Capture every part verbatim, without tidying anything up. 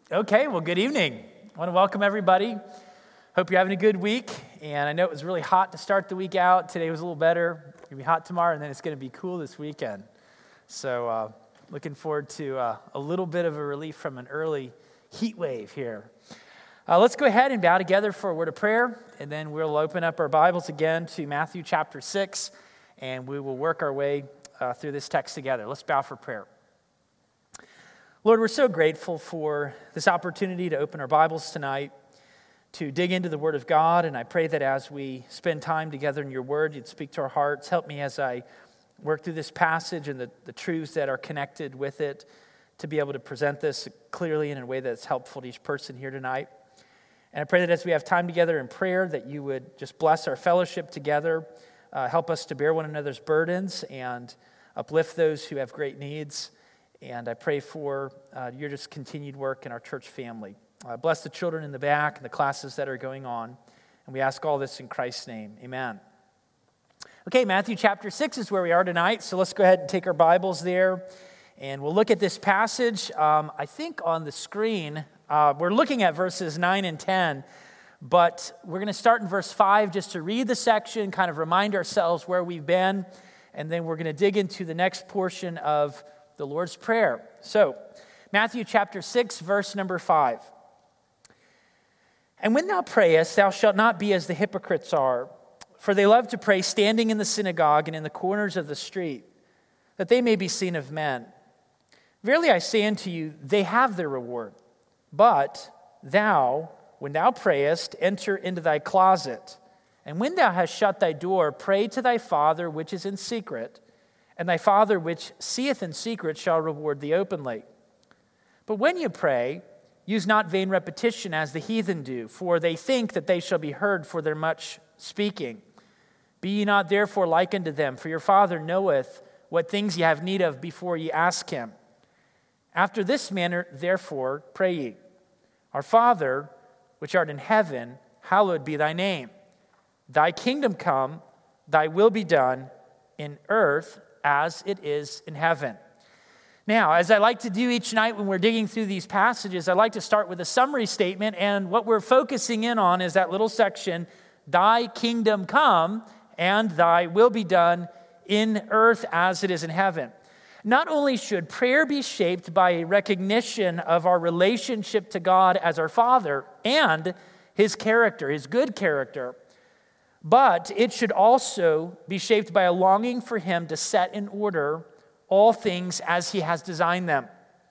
Okay, well, good evening. I want to welcome everybody. Hope you're having a good week. And I know it was really hot to start the week out. Today was a little better. It's going to be hot tomorrow, and then it's going to be cool this weekend. So uh, looking forward to uh, a little bit of a relief from an early heat wave here. Uh, let's go ahead and bow together for a word of prayer, and then we'll open up our Bibles again to Matthew chapter six, and we will work our way uh, through this text together. Let's bow for prayer. Lord, we're so grateful for this opportunity to open our Bibles tonight, to dig into the Word of God, and I pray that as we spend time together in your Word, you'd speak to our hearts. Help me as I work through this passage and the, the truths that are connected with it to be able to present this clearly in a way that's helpful to each person here tonight. And I pray that as we have time together in prayer, that you would just bless our fellowship together, uh, help us to bear one another's burdens and uplift those who have great needs. And I pray for uh, your just continued work in our church family. Uh, bless the children in the back and the classes that are going on. And we ask all this in Christ's name. Amen. Okay, Matthew chapter six is where we are tonight. So let's go ahead and take our Bibles there. And we'll look at this passage. Um, I think on the screen, uh, we're looking at verses nine and ten. But we're going to start in verse five just to read the section, kind of remind ourselves where we've been. And then we're going to dig into the next portion of the Lord's Prayer. So, Matthew chapter six, verse number five. And when thou prayest, thou shalt not be as the hypocrites are, for they love to pray standing in the synagogue and in the corners of the street, that they may be seen of men. Verily I say unto you, they have their reward. But thou, when thou prayest, enter into thy closet, and when thou hast shut thy door, pray to thy Father which is in secret, and thy Father which seeth in secret shall reward thee openly. But when you pray, use not vain repetition as the heathen do, for they think that they shall be heard for their much speaking. Be ye not therefore like unto them, for your Father knoweth what things ye have need of before ye ask him. After this manner therefore pray ye, Our Father, which art in heaven, hallowed be thy name. Thy kingdom come, thy will be done in earth as it is in heaven. Now, as I like to do each night when we're digging through these passages, I like to start with a summary statement, and what we're focusing in on is that little section, Thy kingdom come, and thy will be done in earth as it is in heaven. Not only should prayer be shaped by a recognition of our relationship to God as our Father and his character, his good character, but it should also be shaped by a longing for him to set in order all things as he has designed them.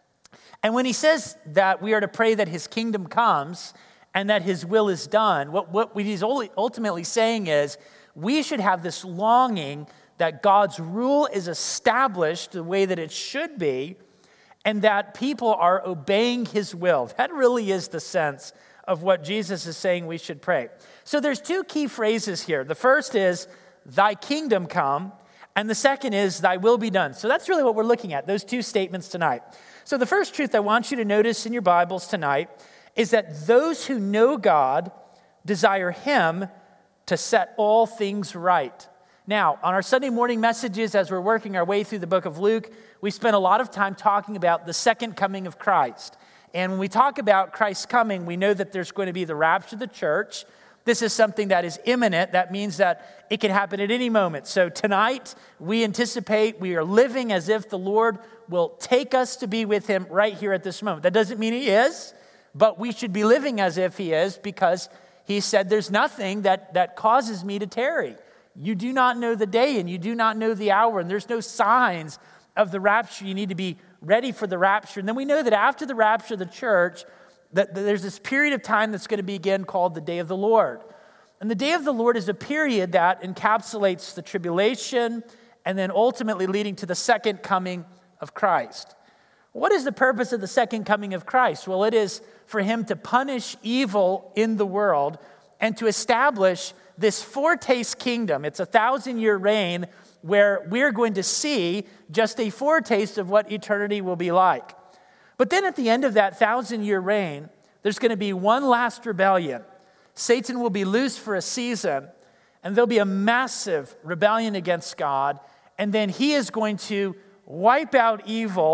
And when he says that we are to pray that his kingdom comes and that his will is done, what, what he's ultimately saying is we should have this longing that God's rule is established the way that it should be and that people are obeying his will. That really is the sense of what Jesus is saying we should pray. So there's two key phrases here. The first is, thy kingdom come, and the second is, thy will be done. So that's really what we're looking at, those two statements tonight. So the first truth I want you to notice in your Bibles tonight is that those who know God desire him to set all things right. Now, on our Sunday morning messages, as we're working our way through the book of Luke, we spent a lot of time talking about the second coming of Christ. And when we talk about Christ's coming, we know that there's going to be the rapture of the church. This is something that is imminent. That means that it can happen at any moment. So tonight, we anticipate we are living as if the Lord will take us to be with him right here at this moment. That doesn't mean he is, but we should be living as if he is because he said there's nothing that, that causes me to tarry. You do not know the day and you do not know the hour, and there's no signs of the rapture. You need to be ready for the rapture. And then we know that after the rapture of the church, that there's this period of time that's going to begin called the day of the Lord. And the day of the Lord is a period that encapsulates the tribulation and then ultimately leading to the second coming of Christ. What is the purpose of the second coming of Christ? Well, it is for him to punish evil in the world and to establish this foretaste kingdom. It's a thousand-year reign where we're going to see just a foretaste of what eternity will be like. But then at the end of that thousand-year reign, there's going to be one last rebellion. Satan will be loose for a season, and there'll be a massive rebellion against God, and then he is going to wipe out evil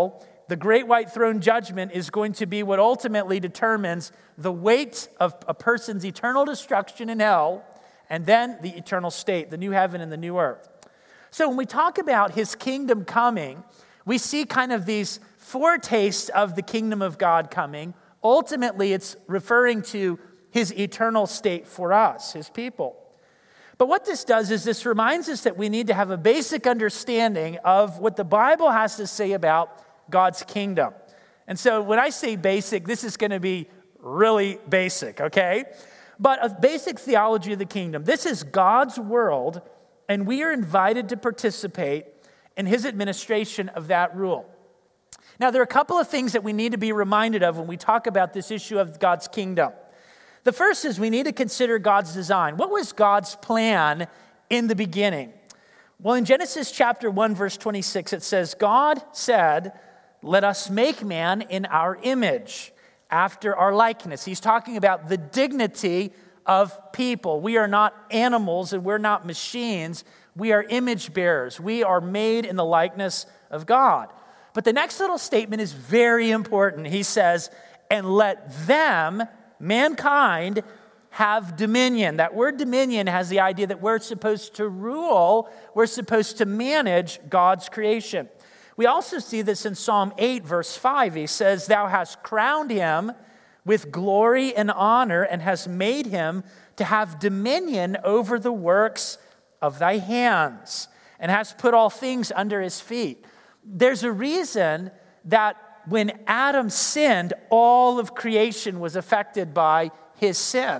The great white throne judgment is going to be what ultimately determines the weight of a person's eternal destruction in hell, and then the eternal state, the new heaven and the new earth. So when we talk about his kingdom coming, we see kind of these foretastes of the kingdom of God coming. Ultimately, it's referring to his eternal state for us, his people. But what this does is this reminds us that we need to have a basic understanding of what the Bible has to say about God's kingdom. And so when I say basic, this is going to be really basic, okay? But a basic theology of the kingdom. This is God's world, and we are invited to participate in his administration of that rule. Now, there are a couple of things that we need to be reminded of when we talk about this issue of God's kingdom. The first is we need to consider God's design. What was God's plan in the beginning? Well, in Genesis chapter one, verse twenty-six, it says, God said, let us make man in our image, after our likeness. He's talking about the dignity of people. We are not animals and we're not machines. We are image bearers. We are made in the likeness of God. But the next little statement is very important. He says, and let them, mankind, have dominion. That word dominion has the idea that we're supposed to rule, we're supposed to manage God's creation. We also see this in Psalm eight, verse five. He says, thou hast crowned him with glory and honor and hast made him to have dominion over the works of thy hands and hast put all things under his feet. There's a reason that when Adam sinned, all of creation was affected by his sin.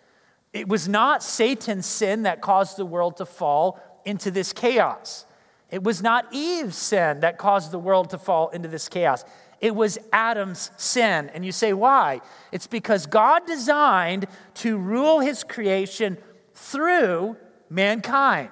It was not Satan's sin that caused the world to fall into this chaos. It was not Eve's sin that caused the world to fall into this chaos. It was Adam's sin. And you say, why? It's because God designed to rule his creation through mankind.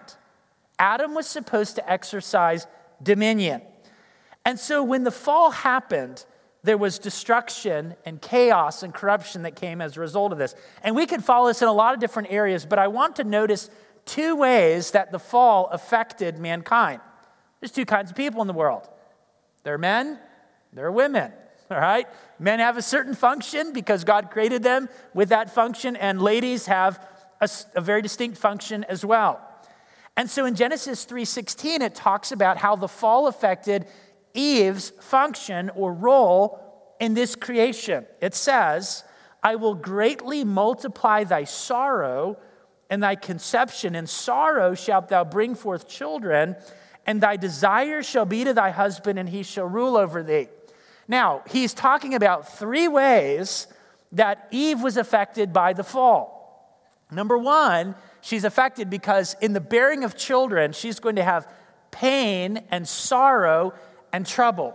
Adam was supposed to exercise dominion. And so when the fall happened, there was destruction and chaos and corruption that came as a result of this. And we could follow this in a lot of different areas, but I want to notice two ways that the fall affected mankind. There's two kinds of people in the world. There are men, there are women, all right? Men have a certain function because God created them with that function, and ladies have a, a very distinct function as well. And so in Genesis three sixteen, it talks about how the fall affected Eve's function or role in this creation. It says, I will greatly multiply thy sorrow and thy conception. In sorrow shalt thou bring forth children, and thy desire shall be to thy husband, and he shall rule over thee. Now, he's talking about three ways that Eve was affected by the fall. Number one, she's affected because in the bearing of children, she's going to have pain and sorrow and trouble.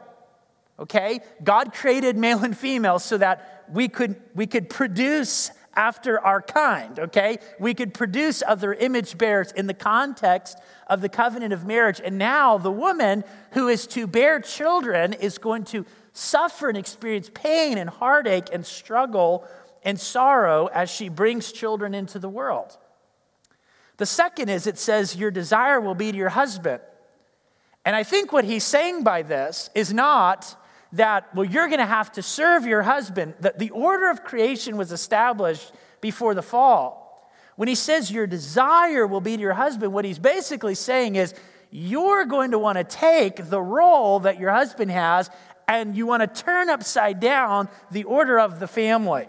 Okay? God created male and female so that we could, we could produce after our kind, okay? We could produce other image bearers in the context of the covenant of marriage. And now the woman who is to bear children is going to suffer and experience pain and heartache and struggle and sorrow as she brings children into the world. The second is it says, your desire will be to your husband. And I think what he's saying by this is not that, well, you're going to have to serve your husband. That the order of creation was established before the fall. When he says your desire will be to your husband, what he's basically saying is you're going to want to take the role that your husband has and you want to turn upside down the order of the family.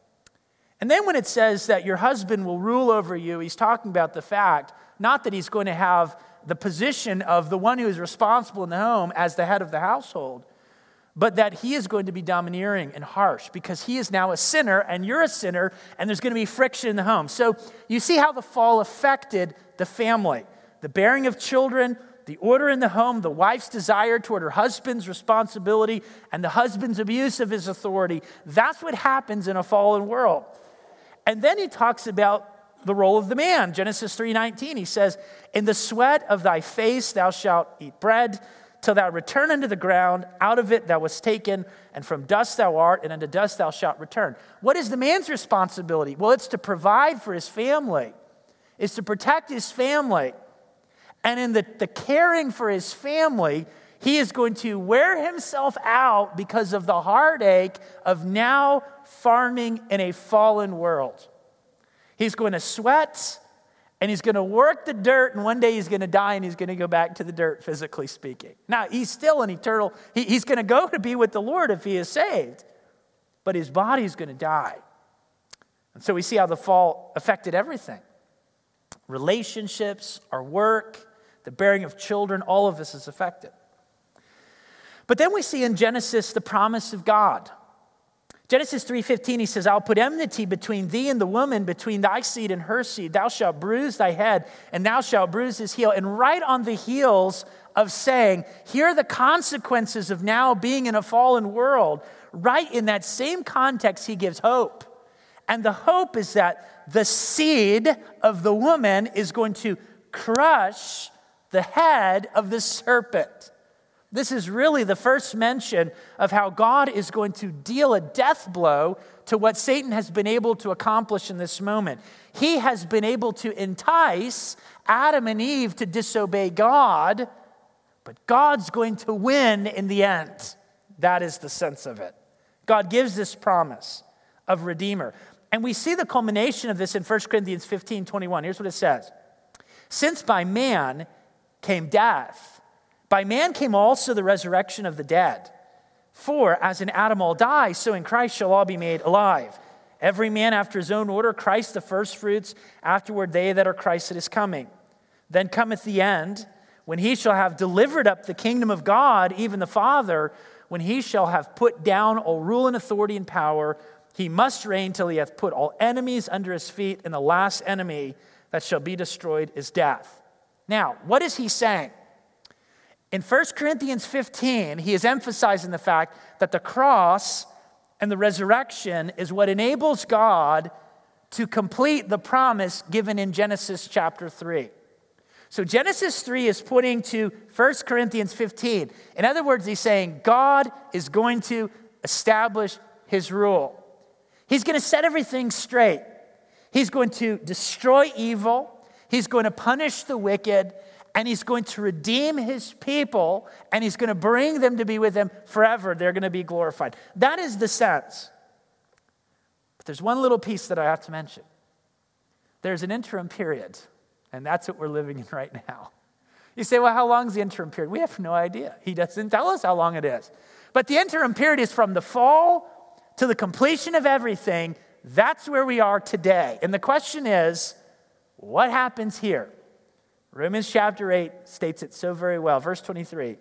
And then when it says that your husband will rule over you, he's talking about the fact, not that he's going to have the position of the one who is responsible in the home as the head of the household, but that he is going to be domineering and harsh because he is now a sinner and you're a sinner and there's going to be friction in the home. So you see how the fall affected the family. The bearing of children, the order in the home, the wife's desire toward her husband's responsibility, and the husband's abuse of his authority. That's what happens in a fallen world. And then he talks about the role of the man. Genesis three nineteen, he says, in the sweat of thy face thou shalt eat bread, till thou return unto the ground, out of it thou wast taken, and from dust thou art, and unto dust thou shalt return. What is the man's responsibility? Well, it's to provide for his family. It's to protect his family. And in the, the caring for his family, He is going to wear himself out because of the heartache of now farming in a fallen world. He's going to sweat, and he's going to work the dirt, and one day he's going to die, and he's going to go back to the dirt, physically speaking. Now, he's still an eternal, he, he's going to go to be with the Lord if he is saved, but his body's going to die. And so we see how the fall affected everything. Relationships, our work, the bearing of children, all of this is affected. But then we see in Genesis the promise of God. Genesis three fifteen, he says, I'll put enmity between thee and the woman, between thy seed and her seed. Thou shalt bruise thy head, and thou shalt bruise his heel. And right on the heels of saying, here are the consequences of now being in a fallen world, right in that same context, he gives hope. And the hope is that the seed of the woman is going to crush the head of the serpent. This is really the first mention of how God is going to deal a death blow to what Satan has been able to accomplish in this moment. He has been able to entice Adam and Eve to disobey God, but God's going to win in the end. That is the sense of it. God gives this promise of Redeemer. And we see the culmination of this in First Corinthians fifteen twenty-one. Here's what it says. Since by man came death, by man came also the resurrection of the dead. For as in Adam all die, so in Christ shall all be made alive. Every man after his own order, Christ the firstfruits, afterward they that are Christ that is coming. Then cometh the end, when he shall have delivered up the kingdom of God, even the Father, when he shall have put down all rule and authority and power. He must reign till he hath put all enemies under his feet, and the last enemy that shall be destroyed is death. Now, what is he saying? In First Corinthians fifteen, he is emphasizing the fact that the cross and the resurrection is what enables God to complete the promise given in Genesis chapter three. So Genesis three is pointing to First Corinthians fifteen. In other words, he's saying God is going to establish his rule. He's going to set everything straight. He's going to destroy evil. He's going to punish the wicked. And he's going to redeem his people. And he's going to bring them to be with him forever. They're going to be glorified. That is the sense. But there's one little piece that I have to mention. There's an interim period. And that's what we're living in right now. You say, well, how long is the interim period? We have no idea. He doesn't tell us how long it is. But the interim period is from the fall to the completion of everything. That's where we are today. And the question is, what happens here? Romans chapter eight states it so very well. Verse twenty-three.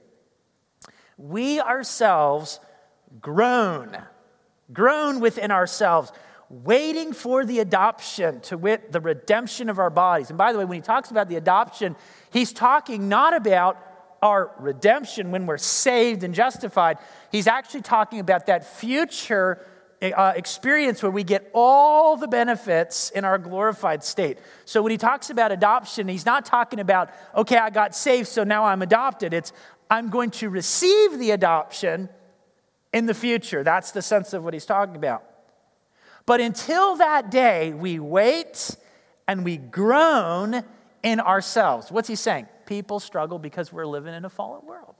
We ourselves groan, groan within ourselves, waiting for the adoption, to wit, the redemption of our bodies. And by the way, when he talks about the adoption, he's talking not about our redemption when we're saved and justified. He's actually talking about that future uh, experience where we get all the benefits in our glorified state. So when he talks about adoption, he's not talking about, okay, I got saved, so now I'm adopted. It's, I'm going to receive the adoption in the future. That's the sense of what he's talking about. But until that day, we wait and we groan in ourselves. What's he saying? People struggle because we're living in a fallen world.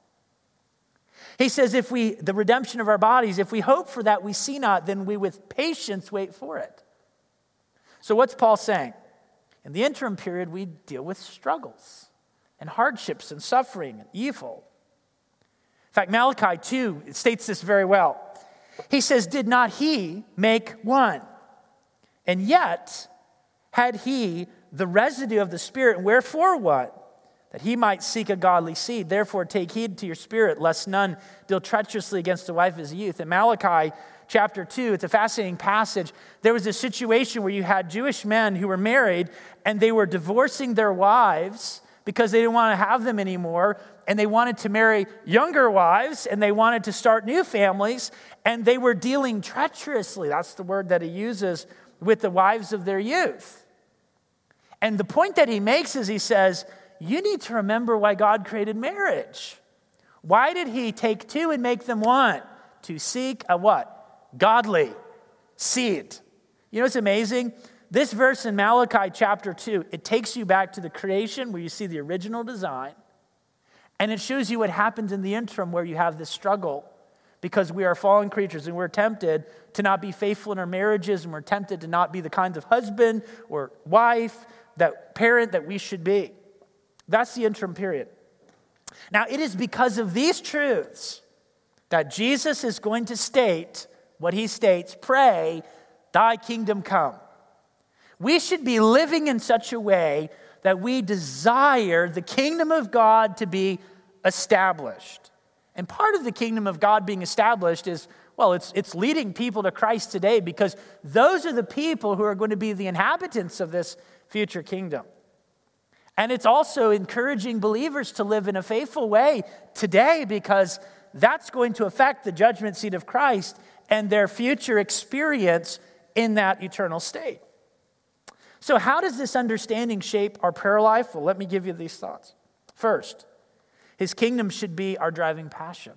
He says if we, the redemption of our bodies, if we hope for that we see not, then we with patience wait for it. So what's Paul saying? In the interim period, we deal with struggles and hardships and suffering and evil. In fact, Malachi two states this very well. He says, did not he make one? And yet had he the residue of the Spirit, and wherefore what? That he might seek a godly seed. Therefore take heed to your spirit, lest none deal treacherously against the wife of his youth. In Malachi chapter two, it's a fascinating passage. There was a situation where you had Jewish men who were married, and they were divorcing their wives because they didn't want to have them anymore, and they wanted to marry younger wives, and they wanted to start new families, and they were dealing treacherously. That's the word that he uses with the wives of their youth. And the point that he makes is he says, you need to remember why God created marriage. Why did he take two and make them one? To seek a what? Godly seed. You know what's amazing? This verse in Malachi chapter two, it takes you back to the creation where you see the original design. And it shows you what happens in the interim where you have this struggle because we are fallen creatures and we're tempted to not be faithful in our marriages and we're tempted to not be the kind of husband or wife, that parent that we should be. That's the interim period. Now, it is because of these truths that Jesus is going to state what he states, pray, thy kingdom come. We should be living in such a way that we desire the kingdom of God to be established. And part of the kingdom of God being established is, well, it's, it's leading people to Christ today because those are the people who are going to be the inhabitants of this future kingdom. And it's also encouraging believers to live in a faithful way today because that's going to affect the judgment seat of Christ and their future experience in that eternal state. So how does this understanding shape our prayer life? Well, let me give you these thoughts. First, his kingdom should be our driving passion.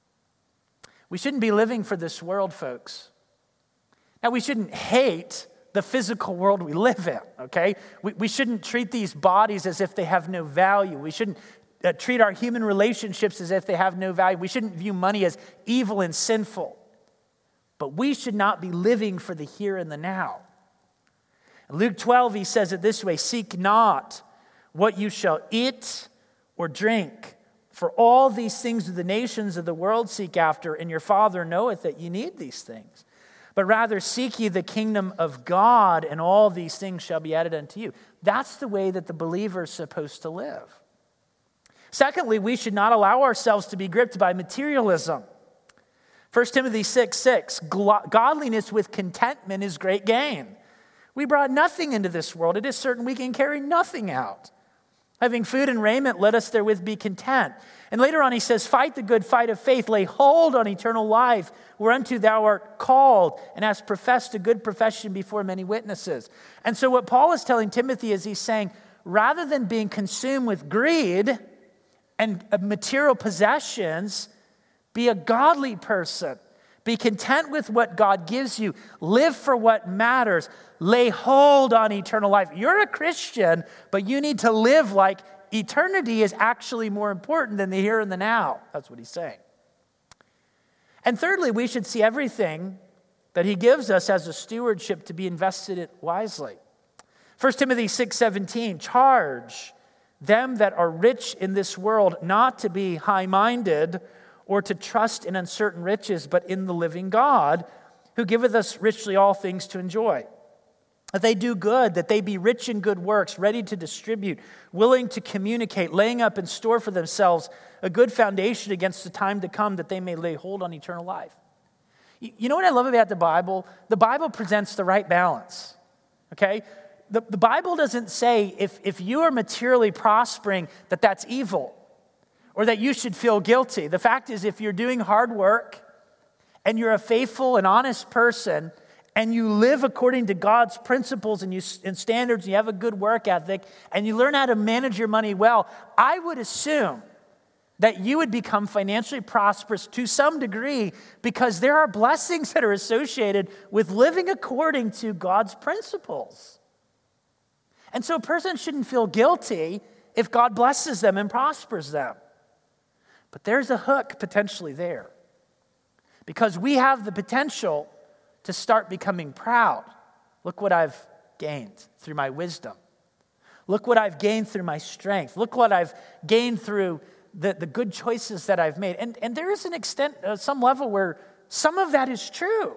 We shouldn't be living for this world, folks. Now, we shouldn't hate the physical world we live in, okay? We, we shouldn't treat these bodies as if they have no value. We shouldn't uh, treat our human relationships as if they have no value. We shouldn't view money as evil and sinful. But we should not be living for the here and the now. In Luke twelve, he says it this way, seek not what you shall eat or drink, for all these things the nations of the world seek after, and your Father knoweth that you need these things. But rather seek ye the kingdom of God, and all these things shall be added unto you. That's the way that the believer is supposed to live. Secondly, we should not allow ourselves to be gripped by materialism. First Timothy six six, godliness with contentment is great gain. We brought nothing into this world. It is certain we can carry nothing out. Having food and raiment, let us therewith be content. And later on he says, fight the good fight of faith, lay hold on eternal life, whereunto thou art called, and hast professed a good profession before many witnesses. And so what Paul is telling Timothy is he's saying, rather than being consumed with greed and material possessions, be a godly person. Be content with what God gives you. Live for what matters. Lay hold on eternal life. You're a Christian, but you need to live like eternity is actually more important than the here and the now. That's what he's saying. And thirdly, we should see everything that he gives us as a stewardship to be invested in wisely. First Timothy six seventeen, charge them that are rich in this world not to be high-minded or to trust in uncertain riches, but in the living God, who giveth us richly all things to enjoy. That they do good, that they be rich in good works, ready to distribute, willing to communicate, laying up in store for themselves a good foundation against the time to come, that they may lay hold on eternal life. You know what I love about the Bible? The Bible presents the right balance, okay? The, the Bible doesn't say if, if you are materially prospering that that's evil, or that you should feel guilty. The fact is, if you're doing hard work and you're a faithful and honest person and you live according to God's principles and, you, and standards, and you have a good work ethic and you learn how to manage your money well, I would assume that you would become financially prosperous to some degree because there are blessings that are associated with living according to God's principles. And so a person shouldn't feel guilty if God blesses them and prospers them. But there's a hook potentially there. Because we have the potential to start becoming proud. Look what I've gained through my wisdom. Look what I've gained through my strength. Look what I've gained through the, the good choices that I've made. And, and there is an extent, uh, some level where some of that is true.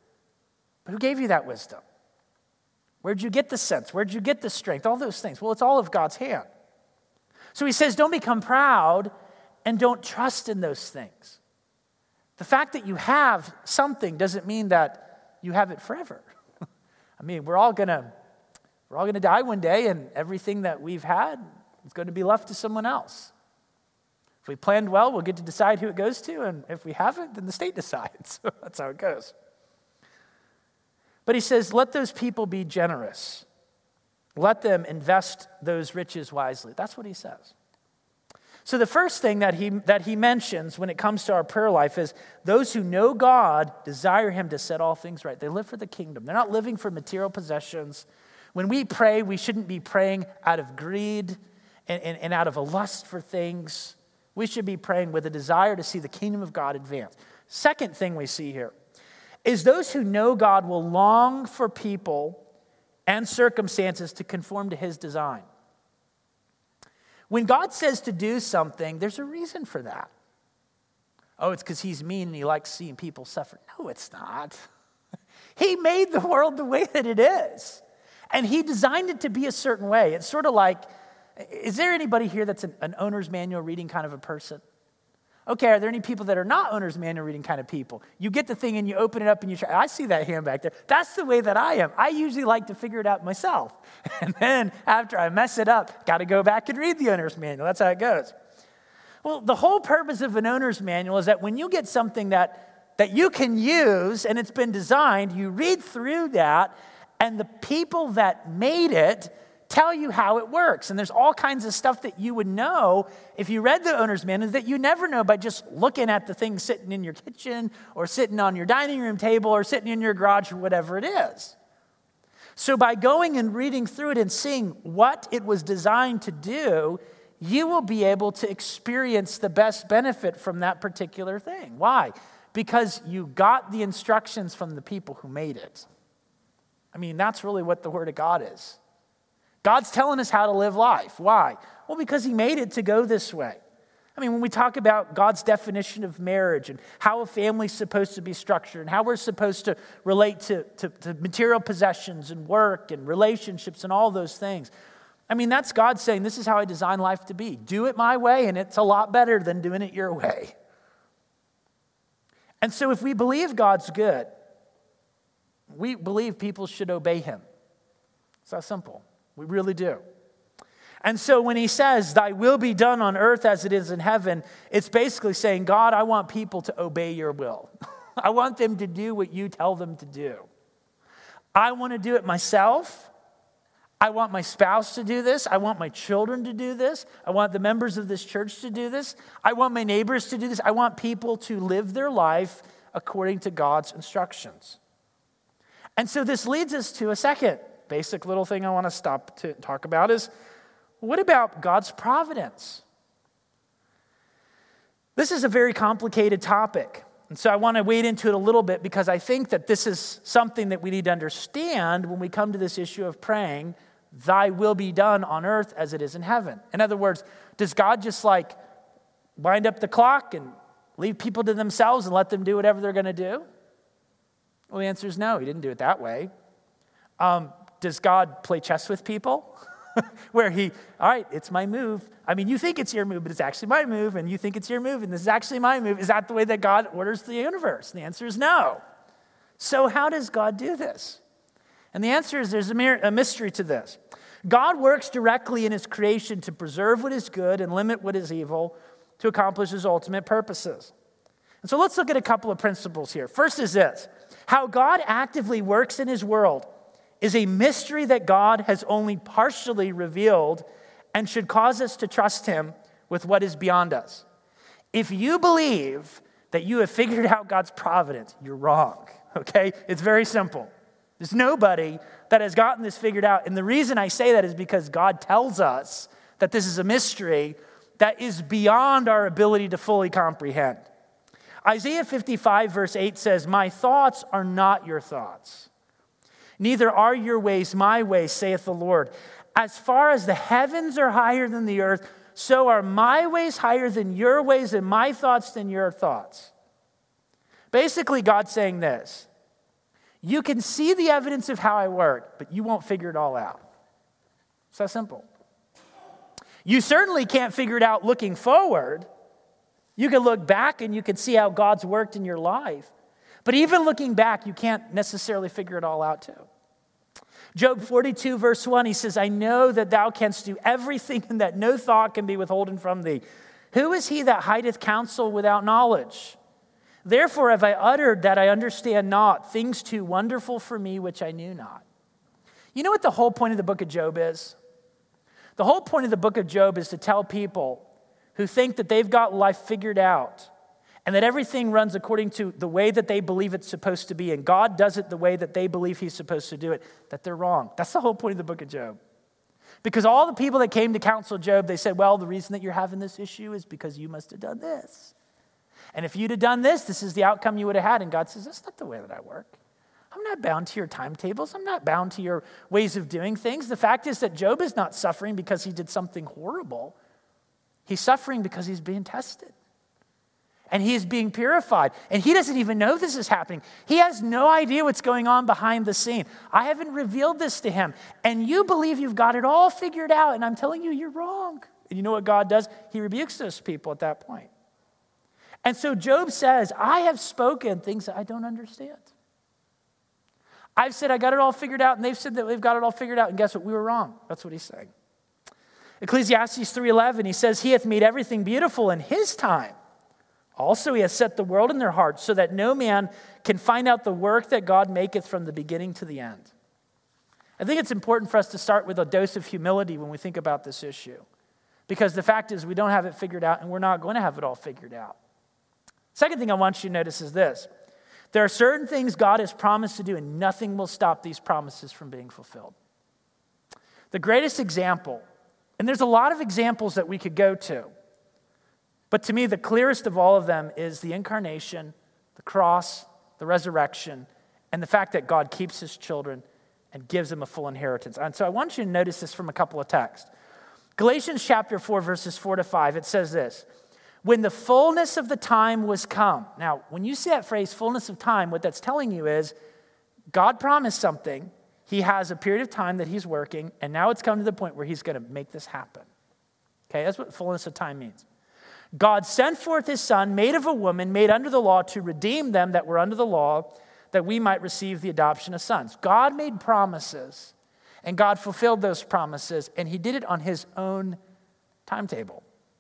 But who gave you that wisdom? Where'd you get the sense? Where'd you get the strength? All those things. Well, it's all of God's hand. So he says, don't become proud and don't trust in those things. The fact that you have something doesn't mean that you have it forever. I mean, we're all gonna we're all gonna die one day, and everything that we've had is going to be left to someone else. If we planned well, we'll get to decide who it goes to, and if we haven't, then the state decides. That's how it goes. But he says, let those people be generous. Let them invest those riches wisely. That's what he says. So the first thing that he that he mentions when it comes to our prayer life is those who know God desire him to set all things right. They live for the kingdom. They're not living for material possessions. When we pray, we shouldn't be praying out of greed and, and, and out of a lust for things. We should be praying with a desire to see the kingdom of God advance. Second thing we see here is those who know God will long for people and circumstances to conform to his design. When God says to do something, there's a reason for that. Oh, it's because he's mean and he likes seeing people suffer. No, it's not. He made the world the way that it is. And he designed it to be a certain way. It's sort of like, is there anybody here that's an, an owner's manual reading kind of a person? Okay, are there any people that are not owner's manual reading kind of people? You get the thing and you open it up and you try. I see that hand back there. That's the way that I am. I usually like to figure it out myself. And then after I mess it up, got to go back and read the owner's manual. That's how it goes. Well, the whole purpose of an owner's manual is that when you get something that, that you can use and it's been designed, you read through that and the people that made it tell you how it works. And there's all kinds of stuff that you would know if you read the owner's manual that you never know by just looking at the thing sitting in your kitchen or sitting on your dining room table or sitting in your garage or whatever it is. So by going and reading through it and seeing what it was designed to do, you will be able to experience the best benefit from that particular thing. Why? Because you got the instructions from the people who made it. I mean, that's really what the Word of God is. God's telling us how to live life. Why? Well, because he made it to go this way. I mean, when we talk about God's definition of marriage and how a family's supposed to be structured and how we're supposed to relate to, to, to material possessions and work and relationships and all those things, I mean, that's God saying, this is how I design life to be. Do it my way, and it's a lot better than doing it your way. And so if we believe God's good, we believe people should obey him. It's that simple. We really do. And so when he says, thy will be done on earth as it is in heaven, it's basically saying, God, I want people to obey your will. I want them to do what you tell them to do. I want to do it myself. I want my spouse to do this. I want my children to do this. I want the members of this church to do this. I want my neighbors to do this. I want people to live their life according to God's instructions. And so this leads us to a second basic little thing I want to stop to talk about is, what about God's providence? This is a very complicated topic. And so I want to wade into it a little bit because I think that this is something that we need to understand when we come to this issue of praying, thy will be done on earth as it is in heaven. In other words, does God just like wind up the clock and leave people to themselves and let them do whatever they're going to do? Well, the answer is no, he didn't do it that way. Um, does God play chess with people? Where he, all right, it's my move. I mean, you think it's your move, but it's actually my move, and you think it's your move, and this is actually my move. Is that the way that God orders the universe? And the answer is no. So how does God do this? And the answer is there's a, mir- a mystery to this. God works directly in his creation to preserve what is good and limit what is evil to accomplish his ultimate purposes. And so let's look at a couple of principles here. First is this. How God actively works in his world is a mystery that God has only partially revealed and should cause us to trust him with what is beyond us. If you believe that you have figured out God's providence, you're wrong, okay? It's very simple. There's nobody that has gotten this figured out. And the reason I say that is because God tells us that this is a mystery that is beyond our ability to fully comprehend. Isaiah fifty-five verse eight says, my thoughts are not your thoughts. Neither are your ways my ways, saith the Lord. As far as the heavens are higher than the earth, so are my ways higher than your ways and my thoughts than your thoughts. Basically, God's saying this. You can see the evidence of how I work, but you won't figure it all out. It's that simple. You certainly can't figure it out looking forward. You can look back and you can see how God's worked in your life. But even looking back, you can't necessarily figure it all out too. Job forty-two verse one, he says, I know that thou canst do everything and that no thought can be withholden from thee. Who is he that hideth counsel without knowledge? Therefore have I uttered that I understand not, things too wonderful for me which I knew not. You know what the whole point of the book of Job is? The whole point of the book of Job is to tell people who think that they've got life figured out and that everything runs according to the way that they believe it's supposed to be, and God does it the way that they believe he's supposed to do it, that they're wrong. That's the whole point of the book of Job. Because all the people that came to counsel Job, they said, well, the reason that you're having this issue is because you must have done this. And if you'd have done this, this is the outcome you would have had. And God says, that's not the way that I work. I'm not bound to your timetables. I'm not bound to your ways of doing things. The fact is that Job is not suffering because he did something horrible. He's suffering because he's being tested. And he is being purified. And he doesn't even know this is happening. He has no idea what's going on behind the scene. I haven't revealed this to him. And you believe you've got it all figured out. And I'm telling you, you're wrong. And you know what God does? He rebukes those people at that point. And so Job says, I have spoken things that I don't understand. I've said I got it all figured out, and they've said that they've got it all figured out, and guess what? We were wrong. That's what he's saying. Ecclesiastes three eleven, he says, he hath made everything beautiful in his time. Also he has set the world in their hearts, so that no man can find out the work that God maketh from the beginning to the end. I think it's important for us to start with a dose of humility when we think about this issue. Because the fact is we don't have it figured out, and we're not going to have it all figured out. Second thing I want you to notice is this. There are certain things God has promised to do, and nothing will stop these promises from being fulfilled. The greatest example, and there's a lot of examples that we could go to, but to me, the clearest of all of them is the incarnation, the cross, the resurrection, and the fact that God keeps his children and gives them a full inheritance. And so I want you to notice this from a couple of texts. Galatians chapter four, verses four to five, it says this. When the fullness of the time was come. Now, when you see that phrase, fullness of time, what that's telling you is God promised something. He has a period of time that he's working, and now it's come to the point where he's going to make this happen. Okay, that's what fullness of time means. God sent forth his son, made of a woman, made under the law, to redeem them that were under the law, that we might receive the adoption of sons. God made promises, and God fulfilled those promises, and he did it on his own timetable.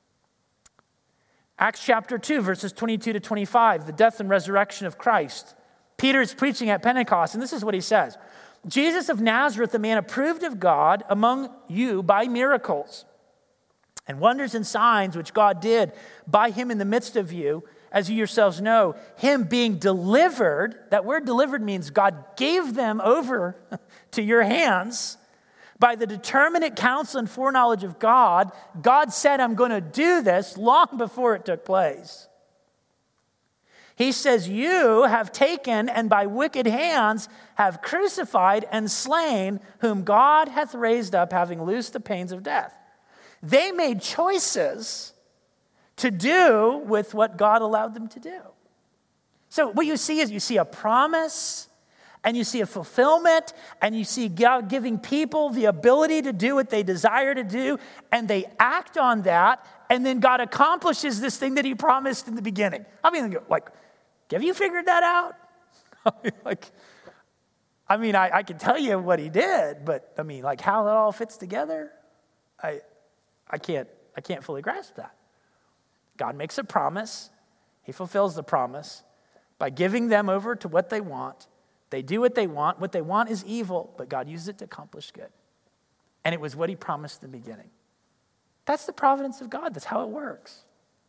Acts chapter two, verses twenty-two to twenty-five, the death and resurrection of Christ. Peter is preaching at Pentecost, and this is what he says. Jesus of Nazareth, the man approved of God among you by miracles and wonders and signs which God did by him in the midst of you, as you yourselves know, him being delivered, that word delivered means God gave them over to your hands. By the determinate counsel and foreknowledge of God, God said, I'm going to do this long before it took place. He says, you have taken and by wicked hands have crucified and slain whom God hath raised up, having loosed the pains of death. They made choices to do with what God allowed them to do. So what you see is you see a promise, and you see a fulfillment, and you see God giving people the ability to do what they desire to do, and they act on that, and then God accomplishes this thing that he promised in the beginning. I mean, like, have you figured that out? I mean, like, I mean, I, I can tell you what he did, but I mean, like, how it all fits together, I, I can't, I can't fully grasp that. God makes a promise. He fulfills the promise by giving them over to what they want. They do what they want. What they want is evil, but God uses it to accomplish good. And it was what he promised in the beginning. That's the providence of God. That's how it works.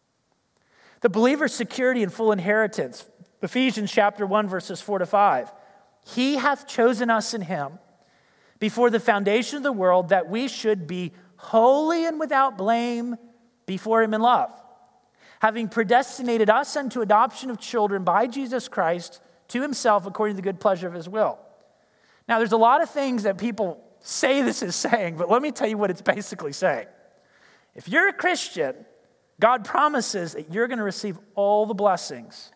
The believer's security and full inheritance. Ephesians chapter one, verses four to five. He hath chosen us in him before the foundation of the world, that we should be holy and without blame before him in love, having predestinated us unto adoption of children by Jesus Christ to himself according to the good pleasure of his will. Now, there's a lot of things that people say this is saying, but let me tell you what it's basically saying. If you're a Christian, God promises that you're going to receive all the blessings,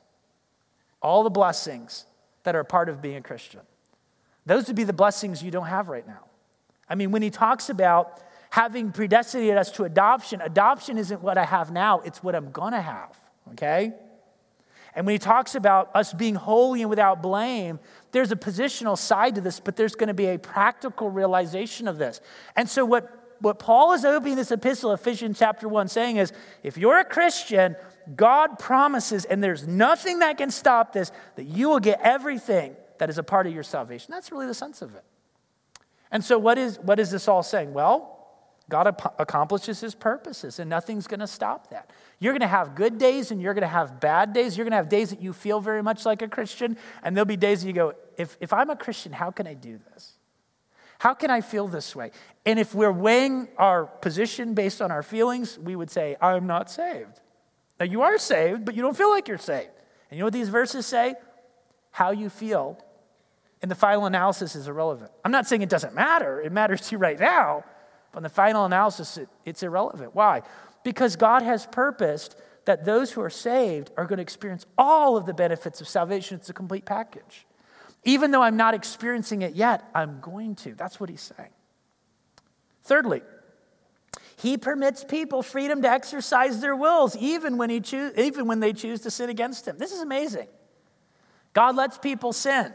all the blessings that are part of being a Christian. Those would be the blessings you don't have right now. I mean, when he talks about having predestinated us to adoption, adoption isn't what I have now, it's what I'm going to have, okay? And when he talks about us being holy and without blame, there's a positional side to this, but there's going to be a practical realization of this. And so what, what Paul is opening this epistle, Ephesians chapter one, saying is, if you're a Christian, God promises, and there's nothing that can stop this, that you will get everything that is a part of your salvation. That's really the sense of it. And so what is, what is this all saying? Well, God ap- accomplishes his purposes, and nothing's going to stop that. You're going to have good days, and you're going to have bad days. You're going to have days that you feel very much like a Christian, and there'll be days that you go, if, if I'm a Christian, how can I do this? How can I feel this way? And if we're weighing our position based on our feelings, we would say, I'm not saved. Now, you are saved, but you don't feel like you're saved. And you know what these verses say? How you feel in the final analysis is irrelevant. I'm not saying it doesn't matter. It matters to you right now. But in the final analysis, it, it's irrelevant. Why? Because God has purposed that those who are saved are going to experience all of the benefits of salvation. It's a complete package. Even though I'm not experiencing it yet, I'm going to. That's what he's saying. Thirdly, he permits people freedom to exercise their wills, even when, he choose, even when they choose to sin against him. This is amazing. God lets people sin.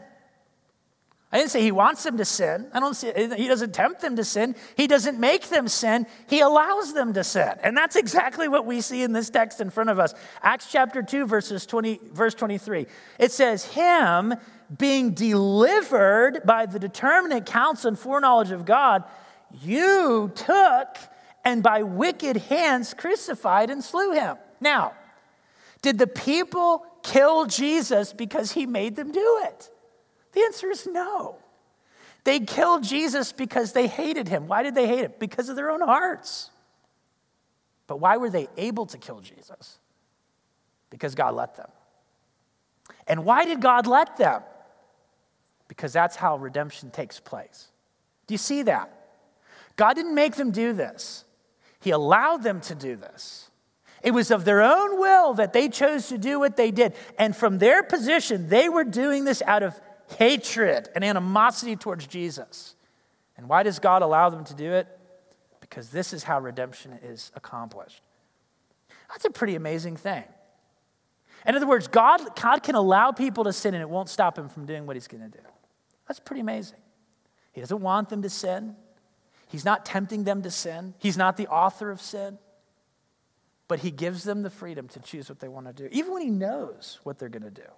I didn't say he wants them to sin. I don't see, he doesn't tempt them to sin. He doesn't make them sin. He allows them to sin. And that's exactly what we see in this text in front of us. Acts chapter two, verses twenty, verse twenty-three. It says, him being delivered by the determinate counsel and foreknowledge of God, you took and by wicked hands crucified and slew him. Now, did the people kill Jesus because he made them do it? The answer is no. They killed Jesus because they hated him. Why did they hate him? Because of their own hearts. But why were they able to kill Jesus? Because God let them. And why did God let them? Because that's how redemption takes place. Do you see that? God didn't make them do this. He allowed them to do this. It was of their own will that they chose to do what they did. And from their position, they were doing this out of hatred and animosity towards Jesus. And why does God allow them to do it? Because this is how redemption is accomplished. That's a pretty amazing thing. In other words, God, God can allow people to sin and it won't stop him from doing what he's going to do. That's pretty amazing. He doesn't want them to sin. He's not tempting them to sin. He's not the author of sin. But he gives them the freedom to choose what they want to do, even when he knows what they're going to do.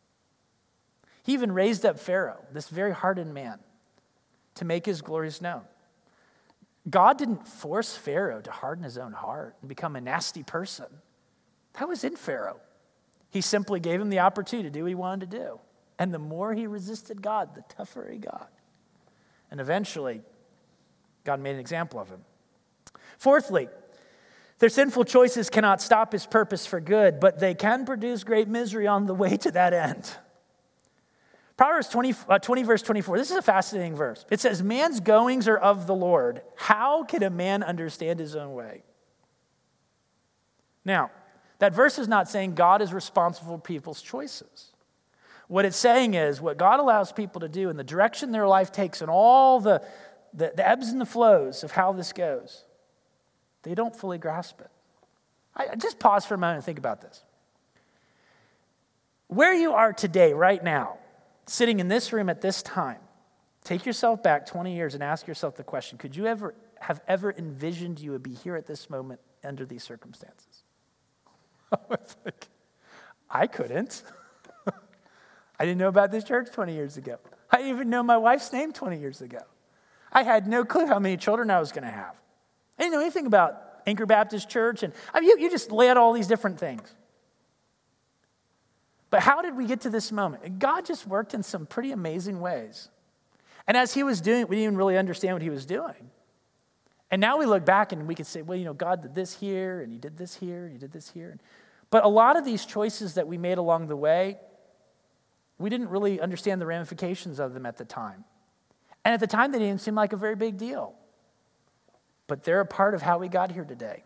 He even raised up Pharaoh, this very hardened man, to make his glories known. God didn't force Pharaoh to harden his own heart and become a nasty person. That was in Pharaoh. He simply gave him the opportunity to do what he wanted to do. And the more he resisted God, the tougher he got. And eventually, God made an example of him. Fourthly, their sinful choices cannot stop his purpose for good, but they can produce great misery on the way to that end. Proverbs twenty, uh, twenty, verse twenty-four. This is a fascinating verse. It says, man's goings are of the Lord. How can a man understand his own way? Now, that verse is not saying God is responsible for people's choices. What it's saying is what God allows people to do and the direction their life takes and all the, the, the ebbs and the flows of how this goes, they don't fully grasp it. I, I just pause for a moment and think about this. Where you are today, right now, sitting in this room at this time, take yourself back twenty years and ask yourself the question, could you ever have ever envisioned you would be here at this moment under these circumstances? It's like, I couldn't. I didn't know about this church twenty years ago. I didn't even know my wife's name twenty years ago. I had no clue how many children I was going to have. I didn't know anything about Anchor Baptist Church. And I mean, you, you just lay out all these different things. But how did we get to this moment? God just worked in some pretty amazing ways. And as he was doing it, we didn't even really understand what he was doing. And now we look back and we can say, well, you know, God did this here, and he did this here, and he did this here. But a lot of these choices that we made along the way, we didn't really understand the ramifications of them at the time. And at the time, they didn't seem like a very big deal. But they're a part of how we got here today.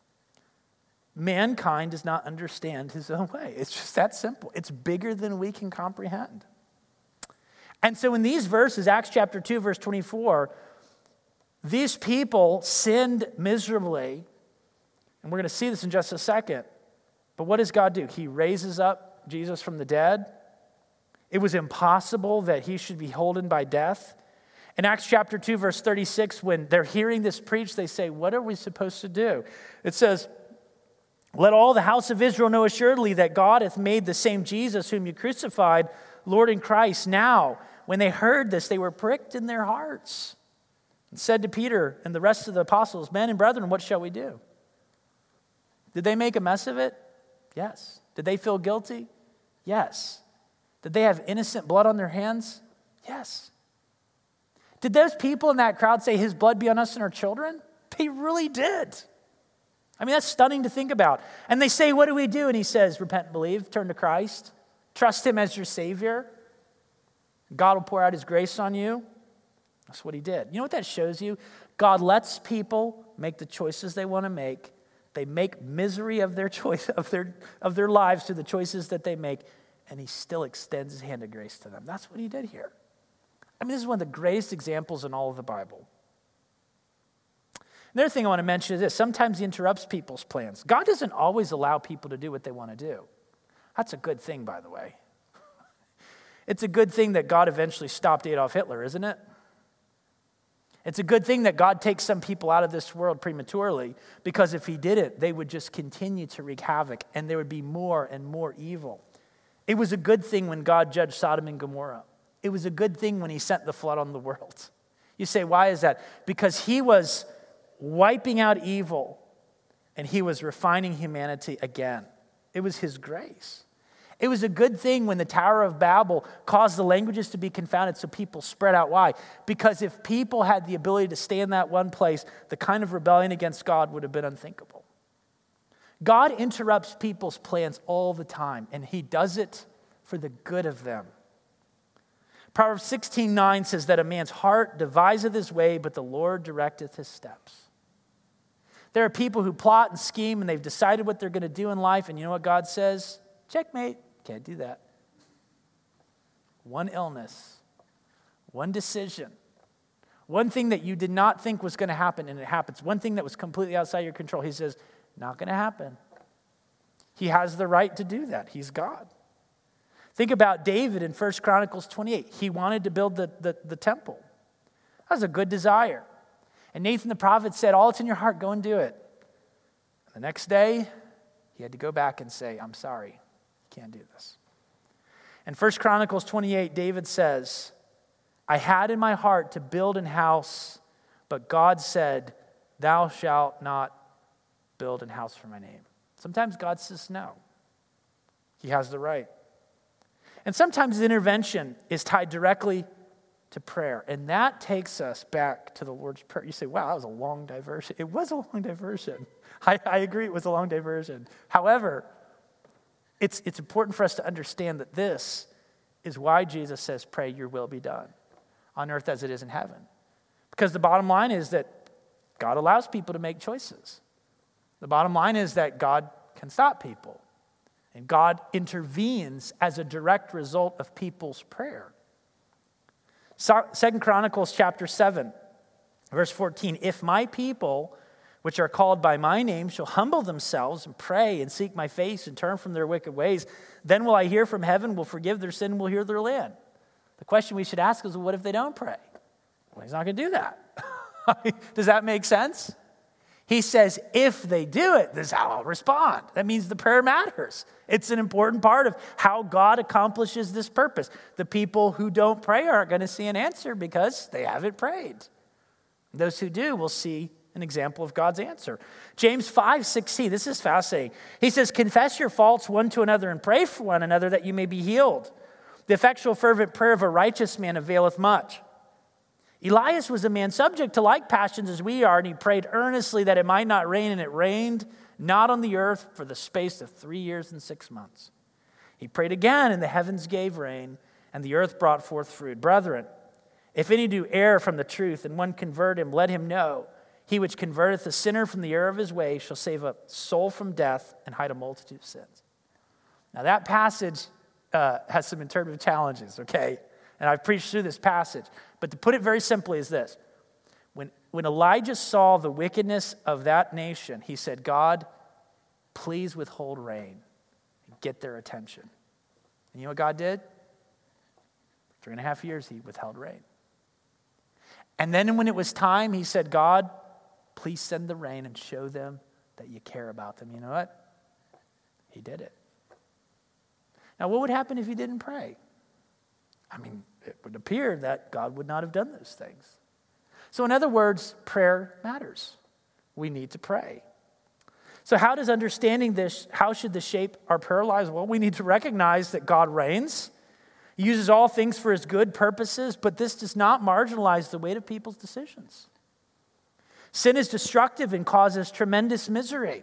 Mankind does not understand his own way. It's just that simple. It's bigger than we can comprehend. And so in these verses, Acts chapter two, verse twenty-four, these people sinned miserably. And we're going to see this in just a second. But what does God do? He raises up Jesus from the dead. It was impossible that he should be holden by death. In Acts chapter two, verse thirty-six, when they're hearing this preached, they say, what are we supposed to do? It says, let all the house of Israel know assuredly that God hath made the same Jesus whom you crucified, Lord and Christ. Now, when they heard this, they were pricked in their hearts and said to Peter and the rest of the apostles, men and brethren, what shall we do? Did they make a mess of it? Yes. Did they feel guilty? Yes. Did they have innocent blood on their hands? Yes. Did those people in that crowd say, his blood be on us and our children? They really did. I mean, that's stunning to think about. And they say, what do we do? And he says, repent and believe, turn to Christ, trust him as your Savior. God will pour out his grace on you. That's what he did. You know what that shows you? God lets people make the choices they want to make. They make misery of their choice, of their, of their lives through the choices that they make, and he still extends his hand of grace to them. That's what he did here. I mean, this is one of the greatest examples in all of the Bible. Another thing I want to mention is this. Sometimes he interrupts people's plans. God doesn't always allow people to do what they want to do. That's a good thing, by the way. It's a good thing that God eventually stopped Adolf Hitler, isn't it? It's a good thing that God takes some people out of this world prematurely, because if he didn't, they would just continue to wreak havoc, and there would be more and more evil. It was a good thing when God judged Sodom and Gomorrah. It was a good thing when he sent the flood on the world. You say, why is that? Because he was wiping out evil, and he was refining humanity again. It was his grace. It was a good thing when the Tower of Babel caused the languages to be confounded so people spread out. Why? Because if people had the ability to stay in that one place, the kind of rebellion against God would have been unthinkable. God interrupts people's plans all the time, and he does it for the good of them. Proverbs sixteen nine says that a man's heart deviseth his way, but the Lord directeth his steps. There are people who plot and scheme, and they've decided what they're going to do in life, and you know what God says? Checkmate. Can't do that. One illness, one decision, one thing that you did not think was going to happen, and it happens. One thing that was completely outside your control. He says, not going to happen. He has the right to do that. He's God. Think about David in First Chronicles twenty-eight. He wanted to build the, the, the temple. That was a good desire. And Nathan the prophet said, all that's in your heart, go and do it. And the next day, he had to go back and say, I'm sorry. Can't do this. In First Chronicles twenty-eight, David says, I had in my heart to build an house, but God said, thou shalt not build an house for my name. Sometimes God says no. He has the right. And sometimes the intervention is tied directly to prayer. And that takes us back to the Lord's Prayer. You say, wow, that was a long diversion. It was a long diversion. I, I agree it was a long diversion. However, It's, it's important for us to understand that this is why Jesus says, pray your will be done on earth as it is in heaven. Because the bottom line is that God allows people to make choices. The bottom line is that God can stop people. And God intervenes as a direct result of people's prayer. So, Second Chronicles chapter seven, verse fourteen, if my people, which are called by my name, shall humble themselves and pray and seek my face and turn from their wicked ways, then will I hear from heaven, will forgive their sin, will heal their land. The question we should ask is, well, what if they don't pray? Well, he's not going to do that. Does that make sense? He says, if they do it, this is how I'll respond. That means the prayer matters. It's an important part of how God accomplishes this purpose. The people who don't pray aren't going to see an answer because they haven't prayed. Those who do will see an example of God's answer. James five sixteen, this is fascinating. He says, confess your faults one to another and pray for one another that you may be healed. The effectual fervent prayer of a righteous man availeth much. Elias was a man subject to like passions as we are, and he prayed earnestly that it might not rain, and it rained not on the earth for the space of three years and six months. He prayed again, and the heavens gave rain, and the earth brought forth fruit. Brethren, if any do err from the truth, and one convert him, let him know, he which converteth the sinner from the error of his way shall save a soul from death and hide a multitude of sins. Now that passage uh, has some interpretive challenges, okay? And I've preached through this passage. But to put it very simply is this. When, when Elijah saw the wickedness of that nation, he said, God, please withhold rain and get their attention. And you know what God did? Three and a half years he withheld rain. And then when it was time, he said, God, please send the rain and show them that you care about them. You know what? He did it. Now, what would happen if he didn't pray? I mean, it would appear that God would not have done those things. So in other words, prayer matters. We need to pray. So how does understanding this, how should this shape our prayer lives? Well, we need to recognize that God reigns. He uses all things for his good purposes, but this does not marginalize the weight of people's decisions. Sin is destructive and causes tremendous misery.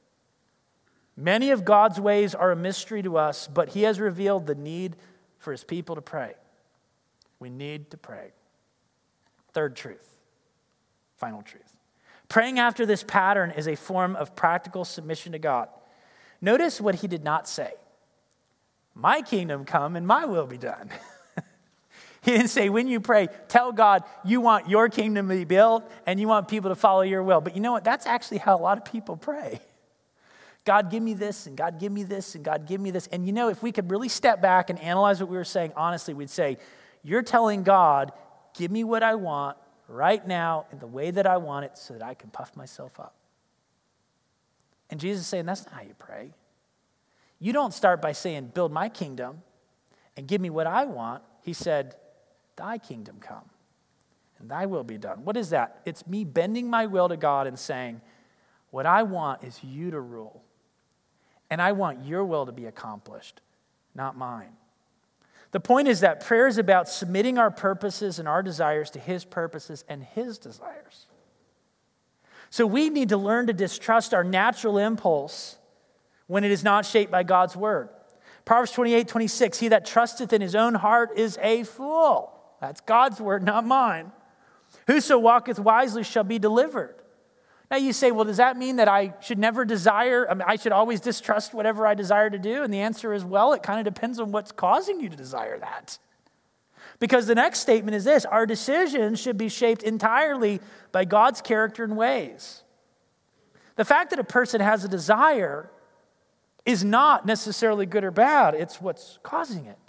Many of God's ways are a mystery to us, but he has revealed the need for his people to pray. We need to pray. Third truth, final truth. Praying after this pattern is a form of practical submission to God. Notice what he did not say. My kingdom come and my will be done. He didn't say, when you pray, tell God you want your kingdom to be built and you want people to follow your will. But you know what? That's actually how a lot of people pray. God, give me this, and God, give me this, and God, give me this. And you know, if we could really step back and analyze what we were saying honestly, we'd say, you're telling God, give me what I want right now in the way that I want it so that I can puff myself up. And Jesus is saying, that's not how you pray. You don't start by saying, build my kingdom and give me what I want. He said, thy kingdom come and thy will be done. What is that? It's me bending my will to God and saying, what I want is you to rule. And I want your will to be accomplished, not mine. The point is that prayer is about submitting our purposes and our desires to his purposes and his desires. So we need to learn to distrust our natural impulse when it is not shaped by God's word. Proverbs twenty-eight, twenty-six, he that trusteth in his own heart is a fool. That's God's word, not mine. Whoso walketh wisely shall be delivered. Now you say, well, does that mean that I should never desire, I mean, I should always distrust whatever I desire to do? And the answer is, well, it kind of depends on what's causing you to desire that. Because the next statement is this, our decisions should be shaped entirely by God's character and ways. The fact that a person has a desire is not necessarily good or bad, it's what's causing it.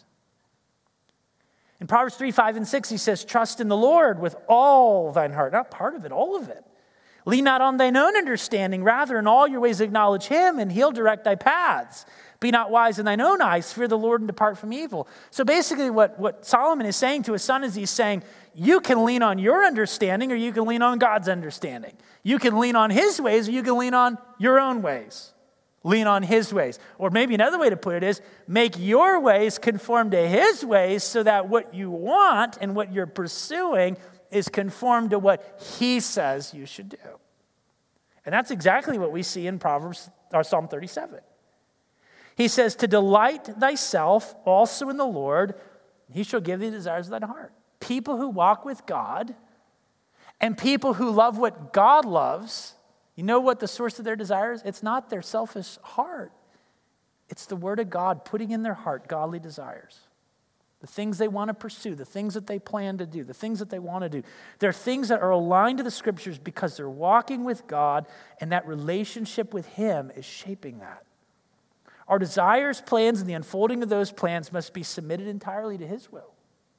In Proverbs three, five, and six, he says, trust in the Lord with all thine heart, not part of it, all of it. Lean not on thine own understanding, rather in all your ways acknowledge him, and he'll direct thy paths. Be not wise in thine own eyes, fear the Lord and depart from evil. So basically what, what Solomon is saying to his son is he's saying, you can lean on your understanding or you can lean on God's understanding. You can lean on his ways or you can lean on your own ways. Lean on his ways. Or maybe another way to put it is, make your ways conform to his ways so that what you want and what you're pursuing is conformed to what he says you should do. And that's exactly what we see in Proverbs or Psalm thirty-seven. He says, to delight thyself also in the Lord, he shall give thee the desires of thine heart. People who walk with God and people who love what God loves, you know what the source of their desires? It's not their selfish heart. It's the word of God putting in their heart godly desires. The things they want to pursue, the things that they plan to do, the things that they want to do. They're things that are aligned to the scriptures because they're walking with God and that relationship with him is shaping that. Our desires, plans, and the unfolding of those plans must be submitted entirely to his will.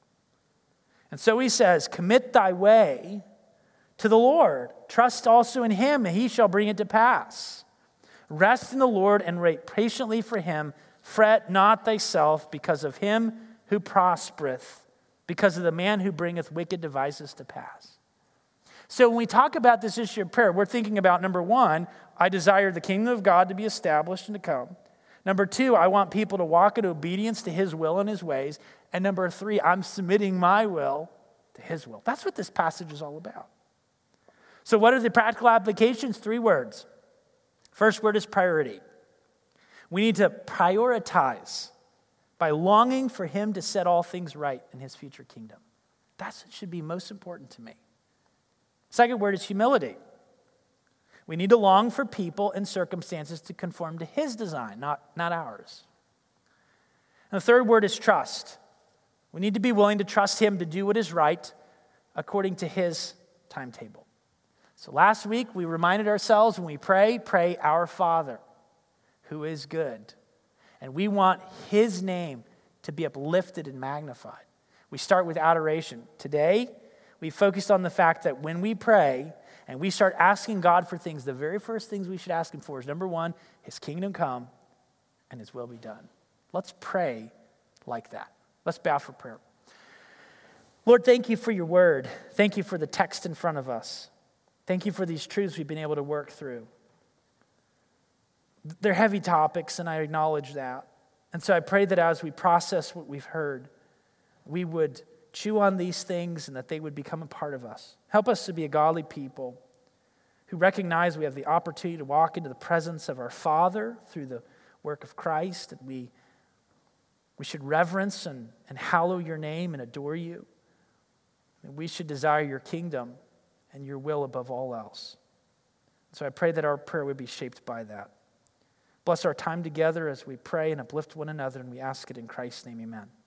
And so he says, commit thy way to the Lord. Trust also in him, and he shall bring it to pass. Rest in the Lord and wait patiently for him. Fret not thyself because of him who prospereth, because of the man who bringeth wicked devices to pass. So when we talk about this issue of prayer, we're thinking about, number one, I desire the kingdom of God to be established and to come. Number two, I want people to walk in obedience to his will and his ways. And number three, I'm submitting my will to his will. That's what this passage is all about. So what are the practical applications? Three words. First word is priority. We need to prioritize by longing for him to set all things right in his future kingdom. That's what should be most important to me. Second word is humility. We need to long for people and circumstances to conform to his design, not, not ours. And the third word is trust. We need to be willing to trust him to do what is right according to his timetable. So last week we reminded ourselves when we pray, pray our Father who is good. And we want his name to be uplifted and magnified. We start with adoration. Today, we focused on the fact that when we pray and we start asking God for things, the very first things we should ask him for is, number one, his kingdom come and his will be done. Let's pray like that. Let's bow for prayer. Lord, thank you for your word. Thank you for the text in front of us. Thank you for these truths we've been able to work through. They're heavy topics, and I acknowledge that. And so I pray that as we process what we've heard, we would chew on these things and that they would become a part of us. Help us to be a godly people who recognize we have the opportunity to walk into the presence of our Father through the work of Christ, and we, we should reverence and, and hallow your name and adore you. And we should desire your kingdom and your will above all else. So I pray that our prayer would be shaped by that. Bless our time together as we pray and uplift one another, and we ask it in Christ's name, amen.